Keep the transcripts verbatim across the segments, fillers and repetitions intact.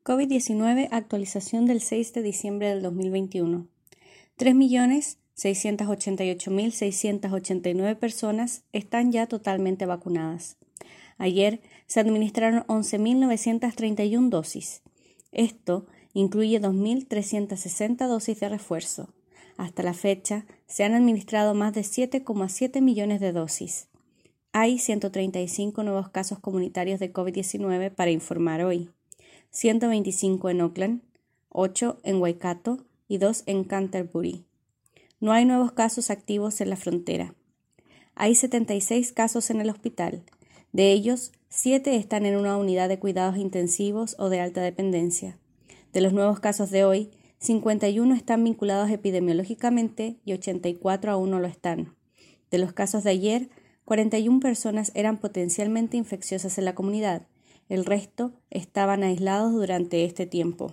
COVID diecinueve, actualización del seis de diciembre del dos mil veintiuno. tres millones seiscientos ochenta y ocho mil seiscientos ochenta y nueve personas están ya totalmente vacunadas. Ayer se administraron once mil novecientos treinta y una dosis. Esto incluye dos mil trescientos sesenta dosis de refuerzo. Hasta la fecha se han administrado más de siete coma siete millones de dosis. Hay ciento treinta y cinco nuevos casos comunitarios de COVID diecinueve para informar hoy. ciento veinticinco en Oakland, ocho en Waikato y dos en Canterbury. No hay nuevos casos activos en la frontera. Hay setenta y seis casos en el hospital. De ellos, siete están en una unidad de cuidados intensivos o de alta dependencia. De los nuevos casos de hoy, cincuenta y uno están vinculados epidemiológicamente y ochenta y cuatro aún no lo están. De los casos de ayer, cuarenta y una personas eran potencialmente infecciosas en la comunidad. El resto estaban aislados durante este tiempo.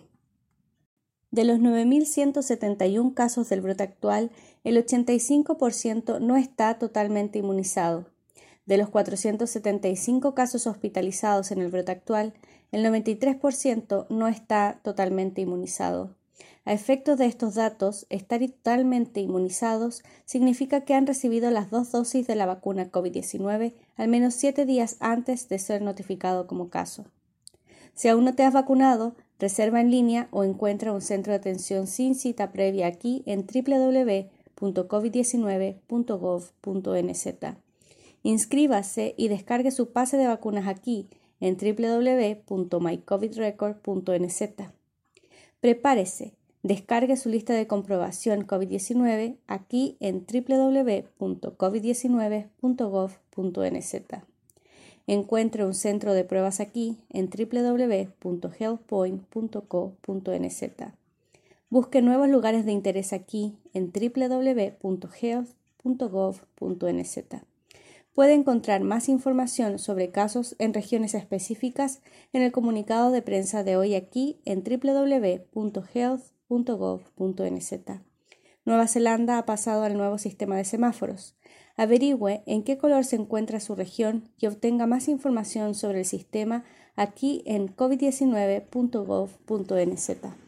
De los nueve mil ciento setenta y uno casos del brote actual, el ochenta y cinco por ciento no está totalmente inmunizado. De los cuatrocientos setenta y cinco casos hospitalizados en el brote actual, el noventa y tres por ciento no está totalmente inmunizado. A efectos de estos datos, estar totalmente inmunizados significa que han recibido las dos dosis de la vacuna COVID diecinueve al menos siete días antes de ser notificado como caso. Si aún no te has vacunado, reserva en línea o encuentra un centro de atención sin cita previa aquí en doble u doble u doble u punto covid diecinueve punto gov punto n z. Inscríbase y descargue su pase de vacunas aquí en doble u doble u doble u punto my covid record punto n z. Prepárese. Descargue su lista de comprobación COVID diecinueve aquí en doble u doble u doble u punto covid diecinueve punto gov punto n z. Encuentre un centro de pruebas aquí en doble u doble u doble u punto healthpoint punto co punto n z. Busque nuevos lugares de interés aquí en doble u doble u doble u punto health punto gov punto n z. Puede encontrar más información sobre casos en regiones específicas en el comunicado de prensa de hoy aquí en doble u doble u doble u punto health punto gov punto n z. Nueva Zelanda ha pasado al nuevo sistema de semáforos. Averigüe en qué color se encuentra su región y obtenga más información sobre el sistema aquí en covid diecinueve punto gov punto n z.